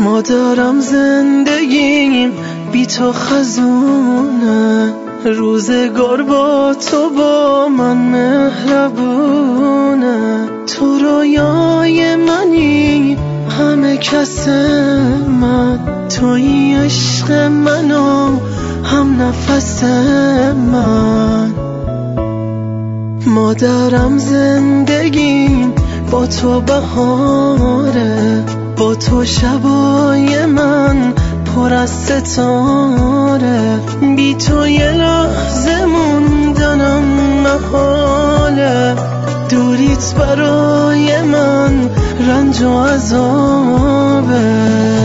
مادرم زندگیم بی تو خزونه، روزگار با تو با من مهربونه. تو رویای منی همه کس من، توی عشق منو هم نفس من. مادرم زندگیم با تو بهاره، با تو شبای من پر از ستاره. بی تو یه لحظه موندنم محاله، دوریت برای من رنج و عذابه.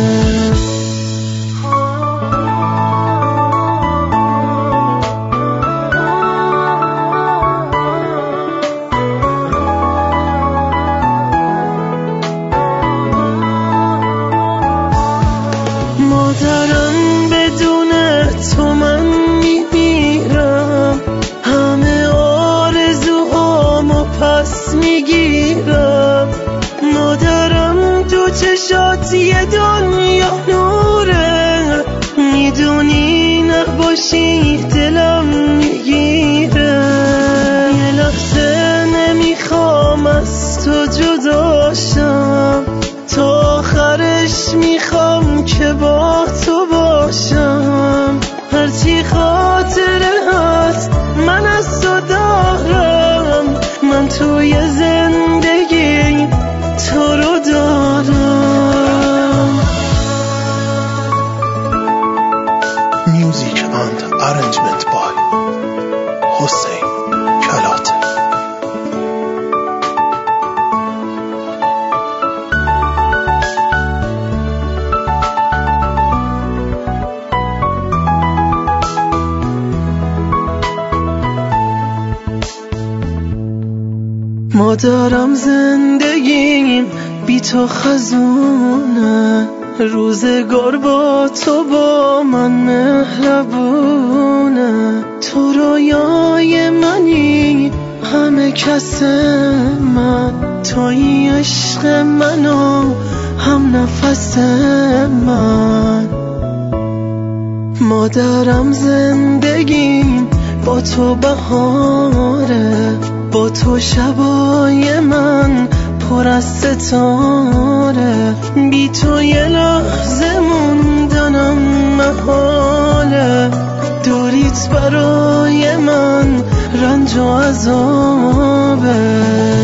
مادرم بدون تو من میمیرم، همه آرزوهامو پس میگیرم. مادرم تو چشات یه دنیا نوره، میدونی نباشی دلم میگیره. یه لحظه نمیخوام از تو جداشم، تا آخرش میخوام که با تو باشم. هرچی خاطره هست من از تو دارم، من توی زندگی تو رو دارم. Music and arrangement by حسین کلات. مادرم زندگیم بی تو خزونه، روزگار با تو با من مهربونه. تو رویای منی همه کس من، توی عشق منو هم نفس من. مادرم زندگیم با تو بهاره، با تو شبای من پر از ستاره. بی تو یه لحظه موندنم محاله، دوریت برای من رنج و عذابه.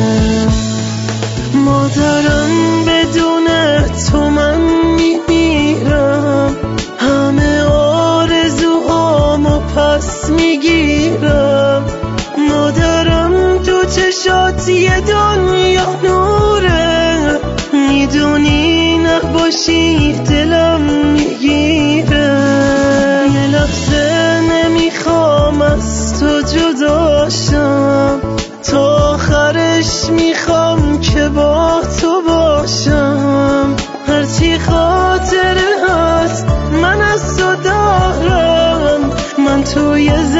مادرم بدون تو من میمیرم، همه آرزوهامو پس میگیرم. مادرم تو چشات یه دنیا نوره، میدونی نباشی دلم میگیره. یه لحظه نمیخوام از تو جداشم، تا آخرش میخوام که با تو باشم. هرچی خاطره هست من از تو دارم، من توی